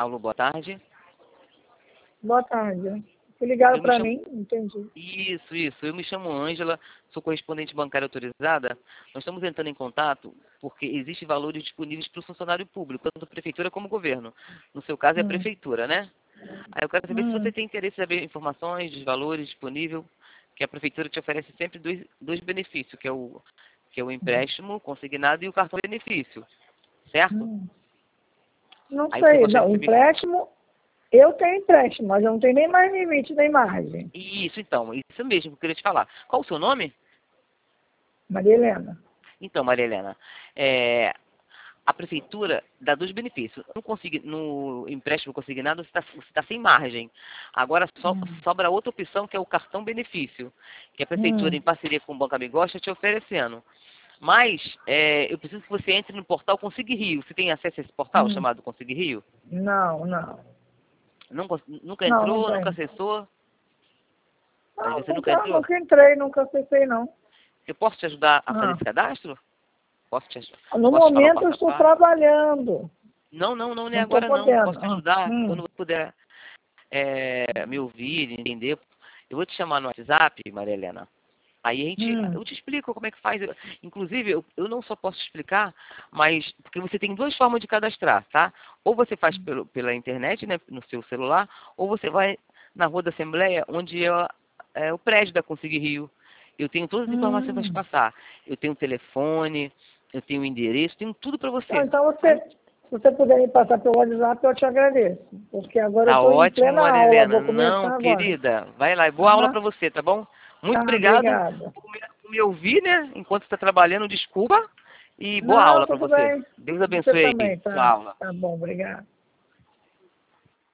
Alô, boa tarde. Boa tarde. Se ligaram Eu me para chamo... mim, entendi. Isso. Eu me chamo Ângela, sou correspondente bancária autorizada. Nós estamos entrando em contato porque existem valores disponíveis para o funcionário público, tanto a prefeitura como o governo. No seu caso é a Hum. prefeitura, né? Aí eu quero saber se você Hum. tem interesse em saber informações dos valores disponíveis, que a prefeitura te oferece sempre dois benefícios, que é o empréstimo consignado e o cartão benefício, certo? Hum. Não Aí você sei, gostaria não, de saber... empréstimo, eu tenho empréstimo, mas eu não tenho nem mais limite nem margem. Isso, então, isso mesmo que eu queria te falar. Qual o seu nome? Maria Helena. Então, Maria Helena, a prefeitura dá dois benefícios. No empréstimo consignado, você está sem margem. Agora sobra outra opção, que é o cartão benefício, que a prefeitura, Hum. em parceria com o Banco Amigo, está te oferecendo. Mas eu preciso que você entre no portal Consigue Rio. Você tem acesso a esse portal Hum. chamado Consigue Rio? Não, não. Nunca Não entrou, nunca tem. acessou? Mas Não, você nunca entrou? nunca entrei, nunca acessei, não. Eu posso te ajudar a fazer Não. esse cadastro? No Posso te falar o momento eu passo a estou passo? trabalhando. Não, nem Não estou agora não. podendo. Posso te ajudar Hum. quando você puder me ouvir, entender. Eu vou te chamar no WhatsApp, Maria Helena. Aí Hum. eu te explico como é que faz. Inclusive, eu não só posso te explicar, mas porque você tem duas formas de cadastrar, tá? Ou você faz pela internet, né, no seu celular, ou você vai na Rua da Assembleia, onde é o prédio da Consigue Rio. Eu tenho todas as informações para te Hum. passar. Eu tenho o telefone, eu tenho o endereço, tenho tudo para você. Então se você puder me passar pelo WhatsApp, eu te agradeço. Porque agora eu Tá estou em ótimo, plena Maria aula, Helena. vou Não, começar agora. querida, vai lá. Boa aula Tá? para você, tá bom? Muito Tá, obrigado obrigada. por me ouvir, né? Enquanto está trabalhando, desculpa. E boa Não, aula para tudo você. bem. Deus Você abençoe aí também, sua tá? aula. Tá bom, obrigada.